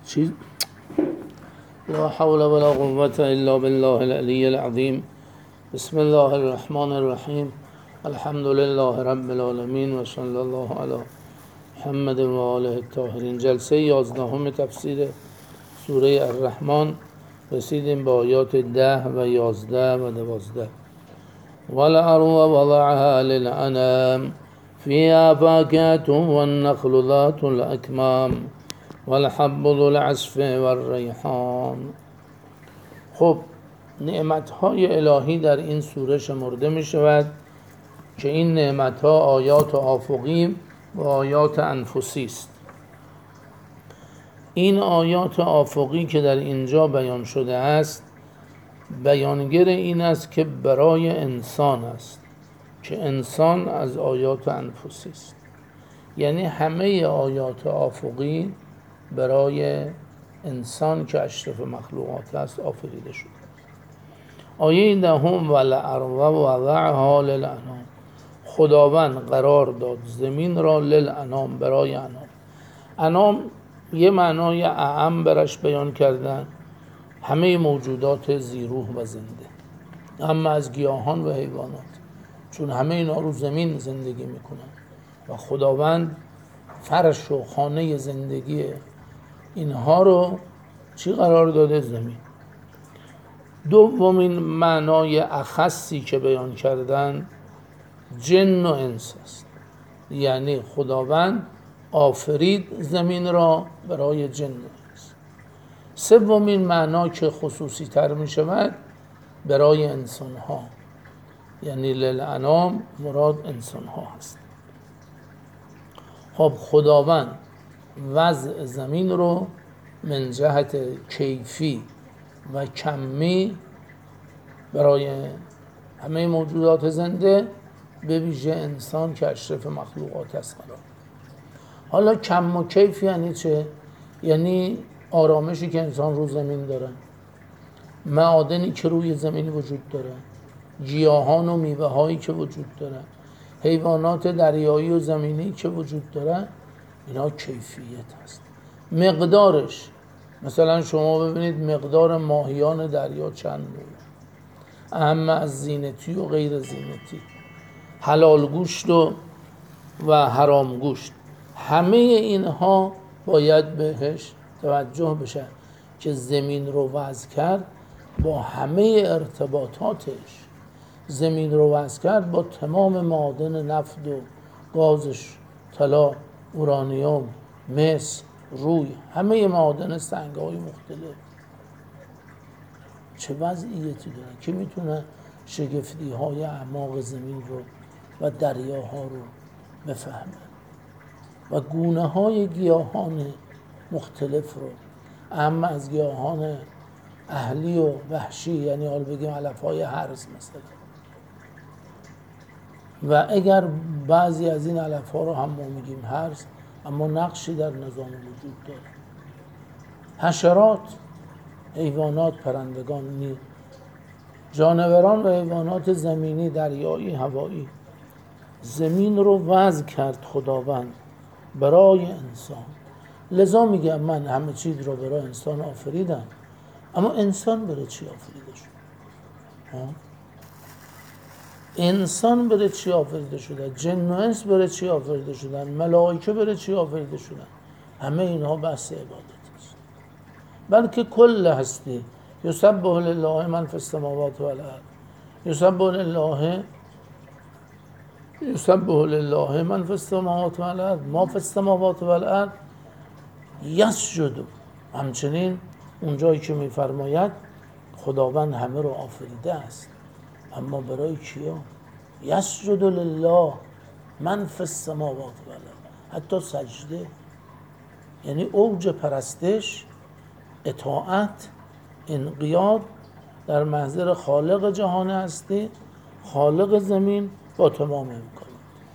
چیز لا حول ولا قوة الا بالله العلی العظیم. بسم الله الرحمن الرحیم. الحمد لله رب العالمین و صلی الله علی محمد و آله الطاهرین. جلسه 11 تفسیر سوره الرحمن. رسیدیم به آیات 10 و 11 و 12. والارض وضعها للانام فيها فاكهة والنخل ذات الأكمام والحب ذو العصف والریحان. خب نعمتهای الهی در این سوره شمرده می شود که این نعمتها آیات آفقی و آیات انفسی است. این آیات آفقی که در اینجا بیان شده است بیانگر این است که برای انسان است، که انسان از آیات انفسی است. یعنی همه آیات آفقی برای انسان که اشرف مخلوقات است آفریده شده. آیه 10 والارض وضعها للانام. خداوند قرار داد زمین را للانام، برای انام. انام یه معنای اعم برش بیان کردن، همه موجودات زیروح و زنده، اما از گیاهان و حیوانات، چون همه اینا رو زمین زندگی میکنن و خداوند فرش و خانه زندگی اینها رو چی قرار داده؟ زمین. دومین معنای اخصی که بیان کردن جن و انس است، یعنی خداوند آفرید زمین را برای جن و انس. سومین معنا که خصوصی تر می شود برای انسان ها، یعنی للانام مراد انسان ها هست. خب خداوند وضع زمین رو من جهت کیفی و کمی برای همه موجودات زنده، به ویژه انسان که اشرف مخلوقات است قرار. حالا کم و کیف یعنی چه؟ یعنی آرامشی که انسان رو زمین داره، معادنی که روی زمین وجود داره، گیاهان و میوه هایی که وجود داره، حیوانات دریایی و زمینی که وجود داره، اینا کیفیت هست. مقدارش، مثلا شما ببینید مقدار ماهیان دریا چند نوعه، اهم از زینتی و غیر زینتی، حلال گوشت و حرام گوشت، همه اینها باید بهش توجه بشه که زمین رو وضع کرد با همه ارتباطاتش، زمین رو وضع کرد با تمام معادن نفت و گازش، طلا، اورانیوم، مس، روی، همه معادن سنگ‌های مختلف. چه وضعیتی داره که میتونه شگفتی‌های اعماق زمین رو و دریاها رو بفهمه و گونه‌های گیاهان مختلف رو، اما از گیاهان اهلی و وحشی، یعنی حال بگیم علف‌های هرز مثلا، و اگر بعضی از این علف‌ها رو هم ما میگیم هرز، اما نقشی در نظام وجود داره. حشرات، حیوانات، پرندگان، جانوران و حیوانات زمینی، دریایی، هوایی. زمین رو وضع کرد خداوند برای انسان. لذا میگم من همه چیز رو برای انسان آفریدم، اما انسان برای چی آفریده شد؟ انسان برای چی آفریده شده؟ جن و انس برای چی آفریده شدن؟ ملائکه برای چی آفریده شدن؟ همه اینها بحث عبادت است، بلکه کل هستی. یسبح لله من فی السماوات و الارض، یسبح لله من فی السماوات و الارض، ما فی السماوات و الارض یسجد. همچنین اونجایی که میفرماید خداوند همه رو آفریده است، اما برای کیا؟ یسجد لله من فی السماوات و الارض. حتی سجده، یعنی اوج پرستش، اطاعت، انقیاد در محضر خالق جهان هستی، خالق زمین با تمام امکانات.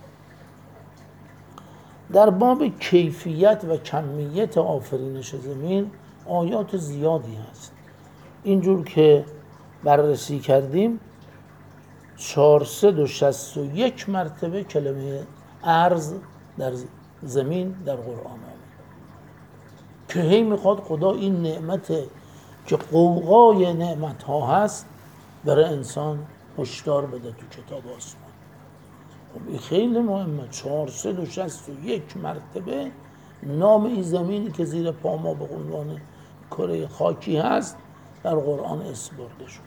در باب کیفیت و کمیت آفرینش زمین آیات زیادی هست. اینجور که بررسی کردیم 461 مرتبه کلمه ارض در زمین در قرآن آمد. که هی میخواد خدا این نعمت که قوقای نعمت ها هست برای انسان هشدار بده تو کتاب آسمان. خب این خیلی مهمه. 461 مرتبه نام این زمینی که زیر پا ما به عنوان کره خاکی هست در قرآن اسم برده شد.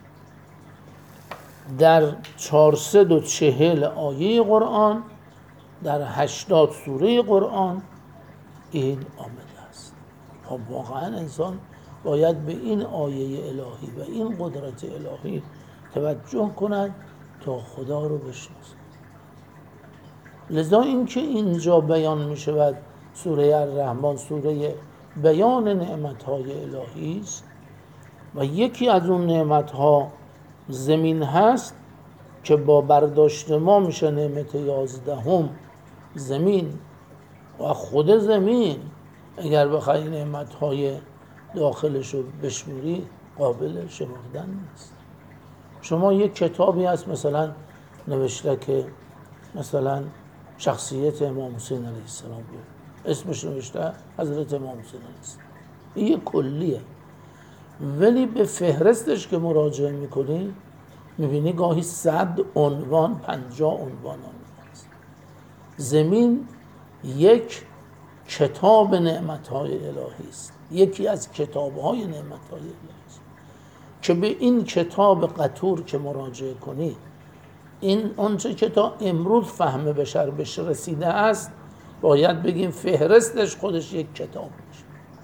در 440 آیه قرآن، در 80 سوره قرآن این آمده است. خب واقعا انسان باید به این آیه الهی و این قدرت الهی توجه کند تا خدا رو بشناسد. لذا اینکه اینجا بیان می شود سوره الرحمن سوره بیان نعمت‌های الهی است و یکی از اون نعمت‌ها زمین هست که با برداشت ما میشه نعمت 11 زمین و خود زمین اگر بخوای نعمت‌های داخلش رو بشموری قابل شمردن نیست. شما یک کتابی هست مثلا نوشته که مثلا شخصیت امام حسین علیه السلام بود، اسمش نوشته حضرت امام حسین علیه السلام، این یک کلیه، ولی به فهرستش که مراجعه میکنی میبینی گاهی 100 عنوان 50 عنوان است. زمین یک کتاب نعمت‌های الهی است، یکی از کتاب‌های نعمت‌های الهی است که به این کتاب قطور که مراجعه کنی، این آنچه که تا امروز فهم بشر بهش رسیده است باید بگیم فهرستش خودش یک کتاب میشه.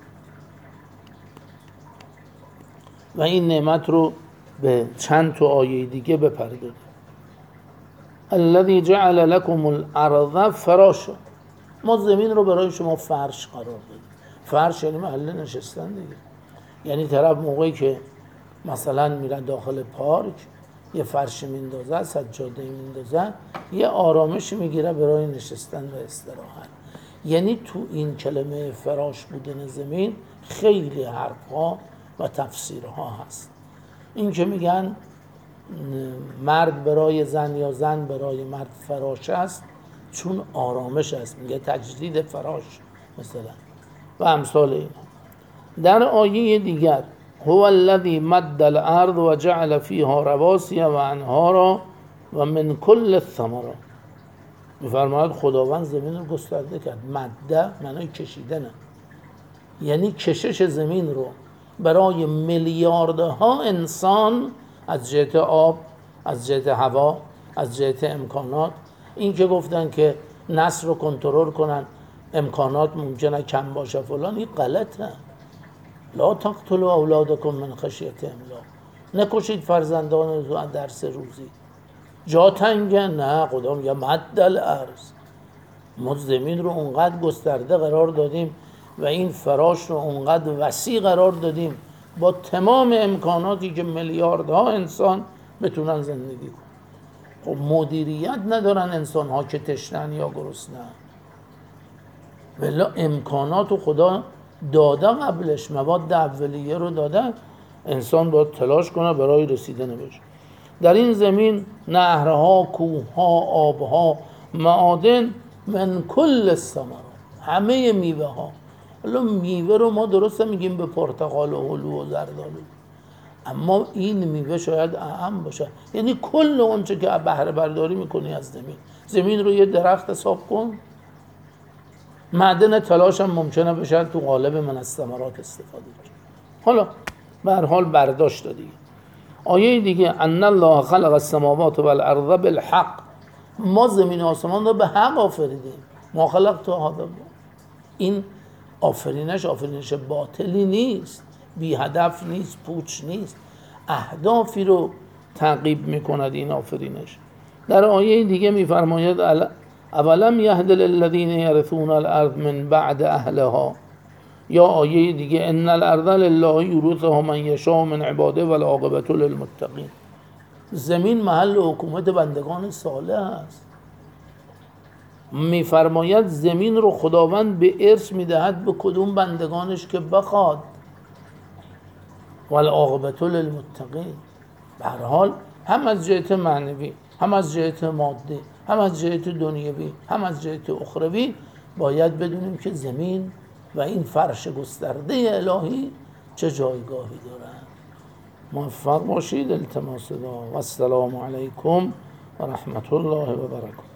و این نعمت رو به چند تا آیه دیگه بپردازیم. الذی جعل لكم الارض فراشا، ما زمین رو برای شما فرش قرار دادیم. فرش یعنی محل نشستن دیگه. یعنی طرف موقعی که مثلا میره داخل پارک یه فرش میندازه، سجاده میندازه، یه آرامش میگیره برای نشستن و استراحت. یعنی تو این کلمه فراش بودن زمین خیلی حرفها و تفسیرها هست. این که میگن مرد برای زن یا زن برای مرد فراش است چون آرامش است، میگه تجدید فراش مثلا و امثال اینا. در آیه دیگر هو الذی مد الارض و جعل فیها رواسی و انهارا و من کل الثمرات، میفرماید خداوند زمین رو گسترده کرد. مده معنای کشیدنه، یعنی کشش زمین رو برای میلیاردها انسان از جهت آب، از جهت هوا، از جهت امکانات. این که گفتن که نسل رو کنترل کنن، امکانات ممکنه کم باشه فلان، این غلطه. لا تقتلوا اولادکم من خشیت املاق، نکشید فرزندان رو در 3 روزی. جا تنگه؟ نه، خدا میگه مد الارض، ما زمین رو اونقدر گسترده قرار دادیم و این فراش رو اونقدر وسیع قرار دادیم با تمام امکاناتی که میلیاردها انسان بتونن زندگی کنن. خب مدیریت ندارن انسان ها که تشنن یا گرسنن، ولی امکانات رو خدا داده، قبلش مواد اولیه رو داده، انسان باید تلاش کنه برای رسیدن بهش. در این زمین نهرها، کوهها، آبها، معادن، من کل الثمرات، همه میوه ها. حالا میوه رو ما درسته میگیم به پرتقال و هلو و زردالو، اما این میوه شاید اهم باشه. یعنی کل اونچه که بهره برداری میکنی از زمین. زمین رو یه درخت حساب کن، معدن تلاش هم ممکنه بشه تو قالب من از ثمرات استفاده کنه. حالا به هر حال برداشت دیگه. آیه دیگه ان الله خلق السماوات والارض بالحق، ما زمین و آسمان رو به حق آفریدیم. ما خلقتها هذا، این آفرینش باطلی نیست، بی هدف نیست، پوچ نیست، اهدافی رو تعقیب میکند این آفرینش. در آیه دیگه میفرماید اولم یهد للذین یرثون الارض من بعد اهلها، یا آیه دیگه ان الارض لله یورثها من یشاء من عباده والعاقبة للمتقین. زمین محل حکومت بندگان صالح است. میفرماید زمین رو خداوند به ارث میدهد به کدوم بندگانش که بخواد. والعاقبة للمتقین. به هر حال هم از جهت معنوی، هم از جهت مادی، هم از جهت دنیوی، هم از جهت اخروی باید بدونیم که زمین و این فرش گسترده الهی چه جایگاهی دارند. موفق باشید. التماس دعا و السلام علیکم و رحمت الله و برکاته.